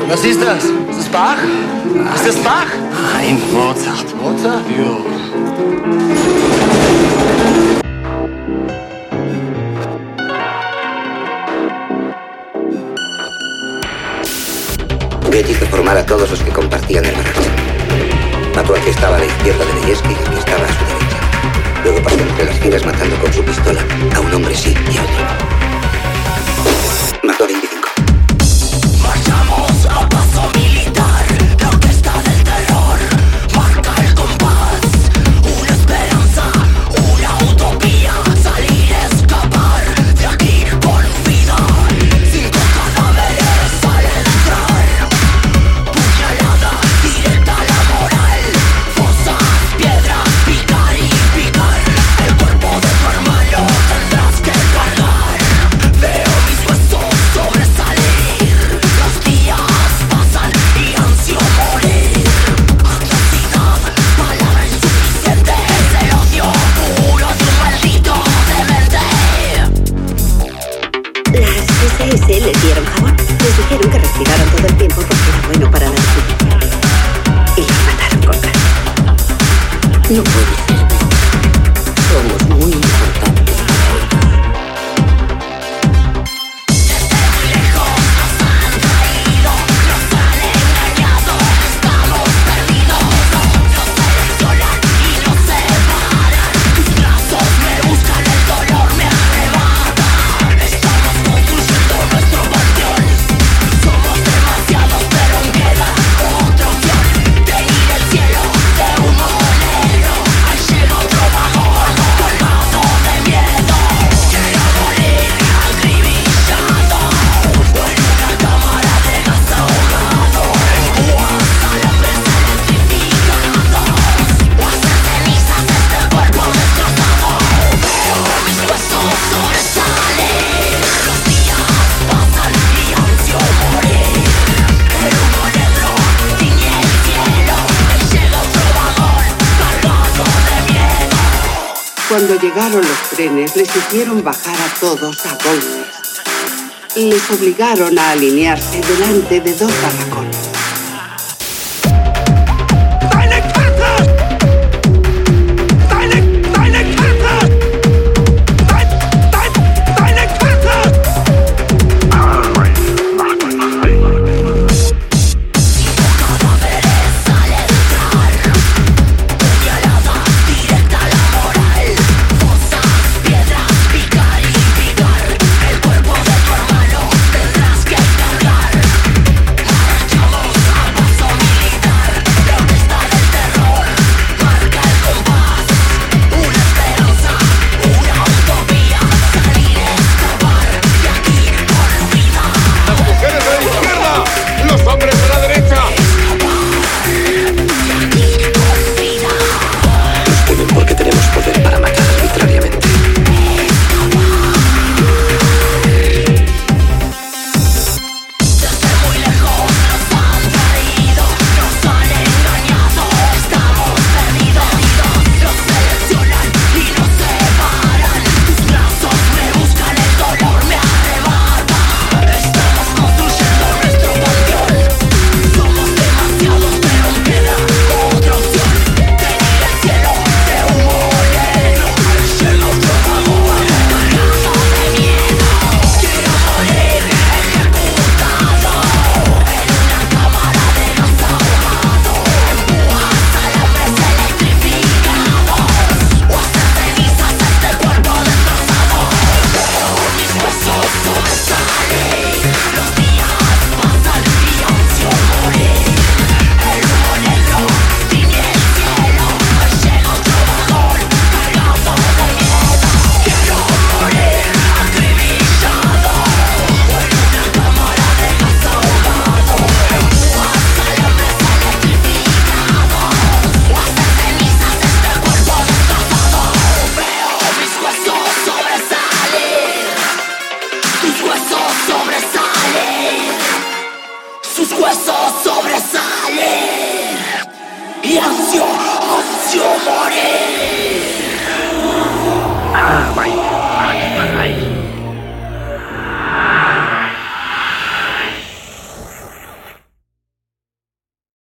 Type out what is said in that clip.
Was ist das? Ist das Bach? Ist das Bach? Nein, Mozart. Mozart? Ja. Getty hizo formar a todos los que compartían el barraco. Mató al que estaba a la izquierda de Leyeski y al que estaba a su derecha. Luego pasó entre las filas matando con su pistola a un hombre sí y a otro no. Mató a 25. Marchamos a paso militar, la orquesta del terror marca el compás. Una esperanza, una utopía, salir, escapar de aquí con vida. 5 cadáveres al entrar, puñalada directa a la moral. Fosas, piedras, picar y picar. El cuerpo de tu hermano tendrás que cargar. Veo mis huesos sobresalir. Los días pasan y ansio morir. Atrocidad, palabra insuficiente. Es el odio puro de un maldito demente. Las SS les dieron jabón. Les dijeron que respiraran todo el tiempo porque era bueno para la respiración. Y los mataron con calma. No puede ser. Somos muy importantes para ellos. Desde muy lejos nos han traído, nos han engañado, estamos perdidos. Nos seleccionan y nos separan. Tus brazos me buscan, el dolor me arrebata. Estamos construyendo nuestro panteón. Somos demasiados, pero aún queda otra opción. Teñir el cielo de humo negro. Ahí llega otro vagón colgado de miedo. Quiero morir acribillado o en una cámara de gas ahogado. Púas, alambres electrificados o hacer cenizas este cuerpo destrozado. Veo mis huesos sobresalen. Los días pasan y ansio morir. El humo negro tiñe el cielo. Ahí llega otro vagón cargado de miedo. Cuando llegaron los trenes, les hicieron bajar a todos a golpes. Les obligaron a alinearse delante de 2 barracones. Cadáveres al entrar, puñalada directa a la moral. Fosas, piedras, picar y picar. El cuerpo de tu hermano tendrás que cargar. Marchamos a paso militar, la orquesta del terror marca el compás. Una esperanza, una utopía, salir, escapar de aquí con vida. Las mujeres a la izquierda, los hombres a la derecha. Nos temen porque tenemos poder para matar arbitrariamente. Desde muy lejos nos han traído, nos han engañado, estamos perdidos. Nos seleccionan y nos separan. Tus brazos me buscan, el dolor me arrebata. Estamos construyendo nuestro panteón. Somos demasiados, pero aún queda otra opción. Teñir el cielo de humo negro. Ahí llega otro vagón cargado de miedo. Quiero morir ejecutado en una cámara de gas ahogado. Púas, alambres electrificados o hacer cenizas este cuerpo destrozado. Veo mis huesos sobresalen. Los días pasan y ansio morir. El humo negro tiñe el cielo. Ahí llega otro vagón cargado de miedo. Quiero morir acribillado o en una cámara de gas ahogado. Púas, alambres electrificados o hacer cenizas este cuerpo destrozado. Veo mis huesos sobresalir. Tus huesos sobresalen. Sus huesos sobresalen. Y ansio morir.